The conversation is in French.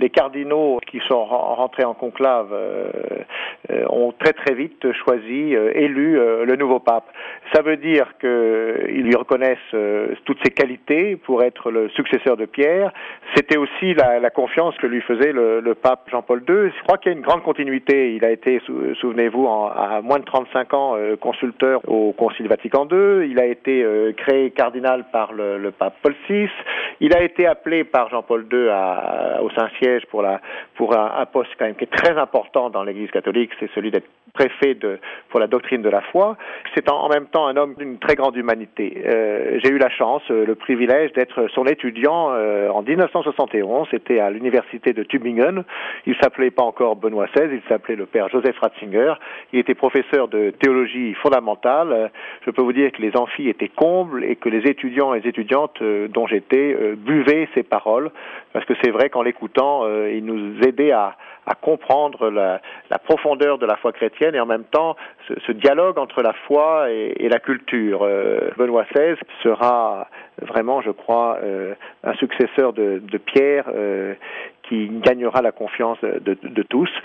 les cardinaux qui sont rentrés en conclave ont très vite choisi, élu le nouveau pape. Ça veut dire qu'ils lui reconnaissent toutes ses qualités pour être le successeur de Pierre. C'était aussi la confiance que lui faisait le pape Jean-Paul II. Je crois qu'il y a une grande continuité. Il a été, souvenez-vous, à moins de 35 ans consulteur au Concile Vatican II. Il a été créé cardinal par le pape Paul VI. Il a été appelé par Jean-Paul II au Saint-Siège pour un poste quand même qui est très important dans l'Église catholique, c'est celui d'être préfet pour la doctrine de la foi. C'est en même temps un homme d'une très grande humanité. J'ai eu la chance, le privilège d'être son étudiant en 1971. C'était à l'université de Tübingen. Il s'appelait pas encore Benoît XVI, il s'appelait le père Joseph Ratzinger. Il était professeur de théologie fondamentale. Je peux vous dire que les amphis étaient combles et que les étudiants et les étudiantes dont j'étais buvaient ses paroles, parce que c'est vrai qu'en l'écoutant, il nous aidait à comprendre la profondeur de la foi chrétienne et en même temps ce dialogue entre la foi et la culture. Benoît XVI sera vraiment, je crois, un successeur de Pierre qui gagnera la confiance de tous.